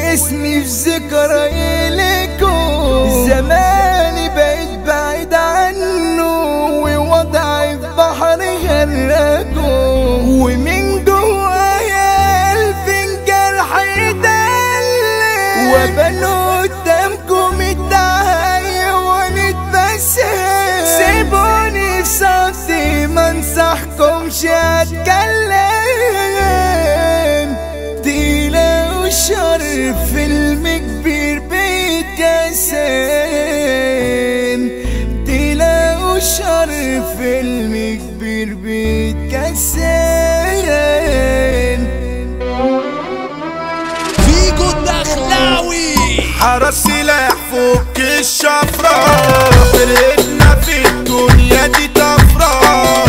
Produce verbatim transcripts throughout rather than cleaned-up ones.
واسمي في ذكرى لكم. زماني بقيت بعيد عنه ووضعي في بحر غرقه، ومن جوايا ألف جرح يدلل، وبنو قدامكم الدعاية ونتبسم. سيبوني في صوتي ما انصحكمش اتكلم. تلاقوا شر فيلم كبير بيتقسم، تلاقوا شر فيلم كبير بيتقسم. فيجو الدخلاوي حرس سلاح فوق الشفرة، فرقتنا في الدنيا دي طفرة.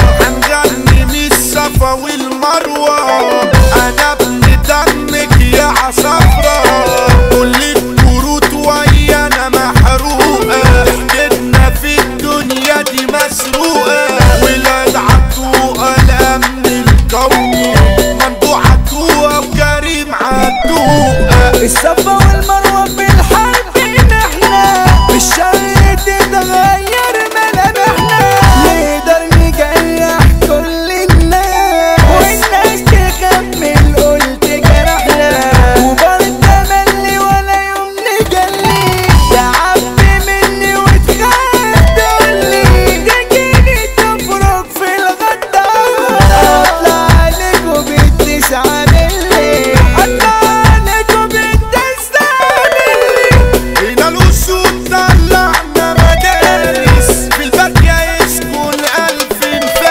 هنغني من الصفا والمروة، انا ابن دمك يا عصفرة. كل الكروت ويانا محروقة، ضحكتنا في الدنيا دي مسروقة. ولاد عطوقة الامن القومي، ممدوح عطوقة وكريم عطوقة. الصفا والمروة في الحرب نحنا، بالشر تتغير ملامحنا. نقدر نجرح كل الناس والناس تخمن قلت جرحنا، وبرضه ملي ولا يوم نجلي. تعبي مني وتخاف تقولي، تجيني تفرق في الغدار. اطلع عليكوا بالتسعة بالليل، اطلع عليكوا بالتسعة بالليل. هنا الأسود طلعنا مدارس، في البادية يسكن ألف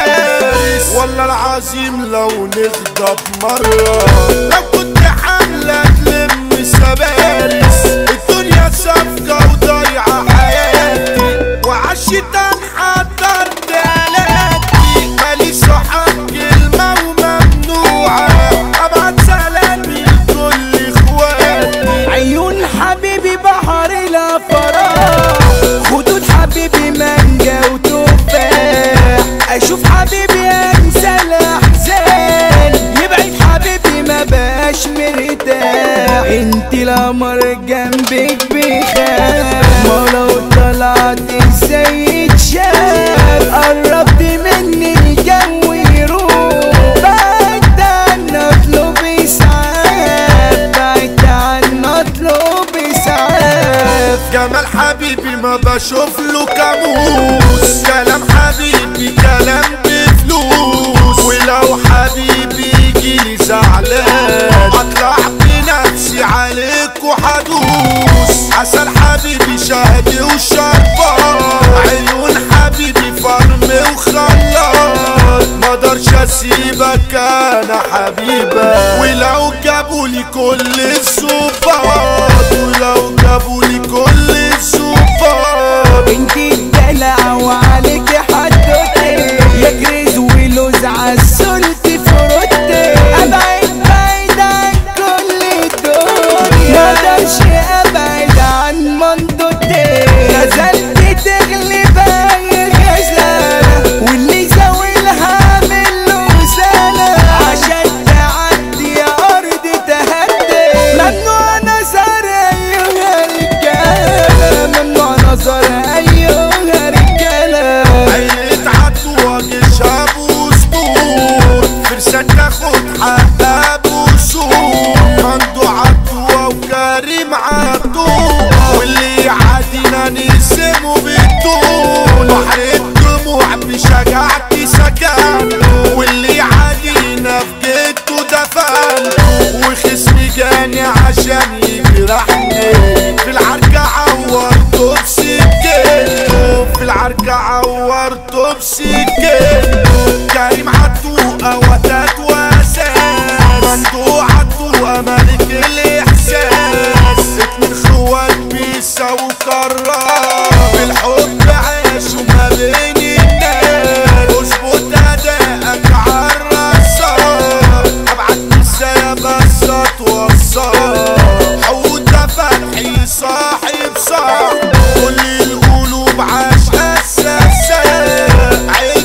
فارس. والله العظيم لو نغضب مرة، لو كنت حاملة تلم سبارس. الدنيا صفقة وضيعة حياتي، وعالشيطان حضرت آلاتي. مالي صحاب كلمة وممنوعة، أبعت سلامي لكل إخواتي. عيون حبيبي بحر الافراح، خدود حبيبي مانجا وتفاح. اشوف حبيبي انسى الاحزان، يبعد حبيبي ما بقاش مرتاح. انت القمر جنبك بيخاف، ما لو طلعت ازاي يتشاف. قربت مني الجو يروح، بعدت عنا اطلب اسعاف، بعدت عنا اطلب اسعاف. جمال حبيبي ما بشوف له كاموس، كلام حبيبي كلام بفلوس. ولو حبيبي يجيلي زعلان، اطلع بنفسي عليك وحدوس. عسل حبيبي شهدي وشربان، عيون حبيبي فرم وخلاط. مقدرش اسيبك انا حبيبك، ولو جابولي كل الصفات، ولو جابولي كل الصفات. انتي الدلع وعليك حدوتي، يا كريز ولوز عالسلت فروتي. ابعد بعيد عن كل الدنيا، مقدرش ابعد عن منطقتي. غزلت تغلب اي غزالة، واللي يزاولها عامل له رسالة. عشان تعدي يا ارض تهدي، ممنوع نظر ايها الرجالة، ممنوع نظر ايها الرجالة. عيلة عطوة جيشها بوسطور، فرسان تاخد حقها بوصول. ممدوح عطوة وكريم عطوة، واللي يعادينا نقسمه بالطول. بحر الدموع بشجاعتي سكن، واللي يعادينا في جيته دفن. وخصمي جاني عشان يجرحني، في العركة عورته بسكينته، في العركة عورته بسكينته. كريم عطوقة وتات واساس، ممدوح عطوقة ملك الإحساس. اتنين خوات بيساووا قرار، بالحب عاشوا ما بين الناس. اظبط أدائك عالرصاص، ابعت نسايا بس اتوصل. حوده فتحي صاحب صاحب، كل القلوب عاش أساسا.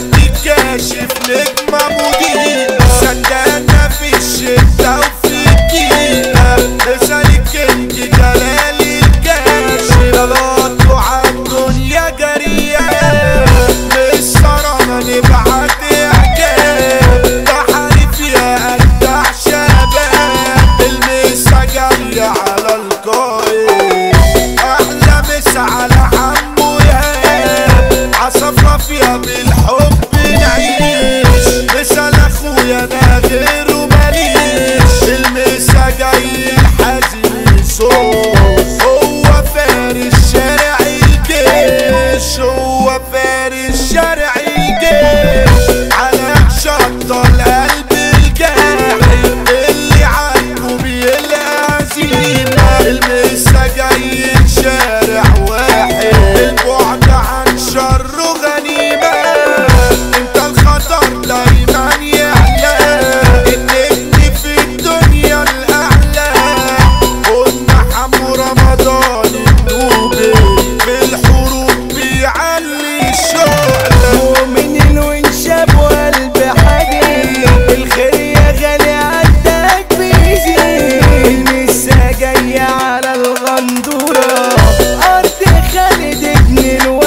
فيها بالحب نعيش. مثال اخويا انا غيره ماليش، المسا جاي الحزين صوت، هو فارس شارع الجيش، هو فارس شارع الجيش، على شطة القلب الجاحد اللي عاجبه بيلقى هزيمة. المسا جاي شارع واحد، البعد عن شره غنيمة. انت الخطر دايما يعلى، النجم في الدنيا الاعلى. قلنا حمو رمضان النوبي، في الحروب بيعلي الشعلة. مؤمنين وانشاب وقلب حديد، الخير يا غالي عندك بيزيد. المسا جاية على الغندورة، أرض خالد ابن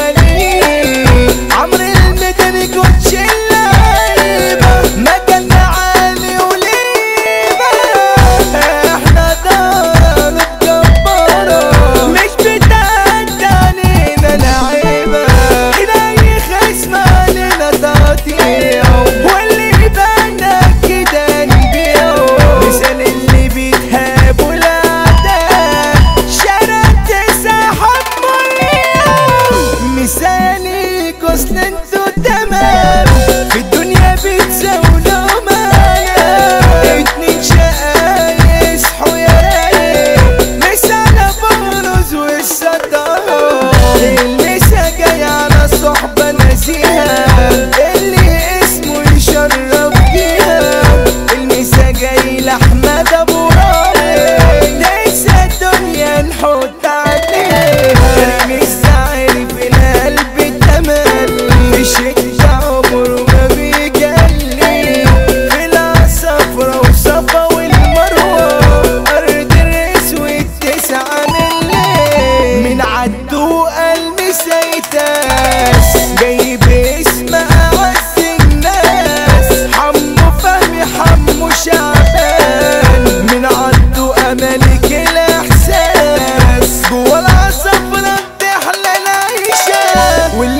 الوليد. عمرو المدني كوتش اللعيبة، مجالنا عالي وليبة. احنا دارة جبارة، مش بتعدى علينا لعيبة. كده أي خصم علينا تقطيع، واللي يبانا كده نبيعه. مثال اللي بيتهابوا الأعداء، شارع تسحب مياه. مثالي كوسن انتو تمام، في الدنيا بتزاولوا معايا. اتنين شقايق يصحوا يا رايق، مثال بورز والصداق. المسا جاي على صحبة نزيهة، اللي اسمه يشرف بيها. المسا جاي لأحمد أبو رامي، ليس الدنيا نحط عليها. كريم الزعير في القلب تملي، في شدة عمره ما بيجلي. في العصفرة وصفا والمروة، أرض الأسود تسعة من الليل. من عدو المسا يتاس، جاي باسم أعز الناس. حمو فهمي حمو شعبان، من عدو أملك الإحساس. جوا العصفرة بتحلى العيشة،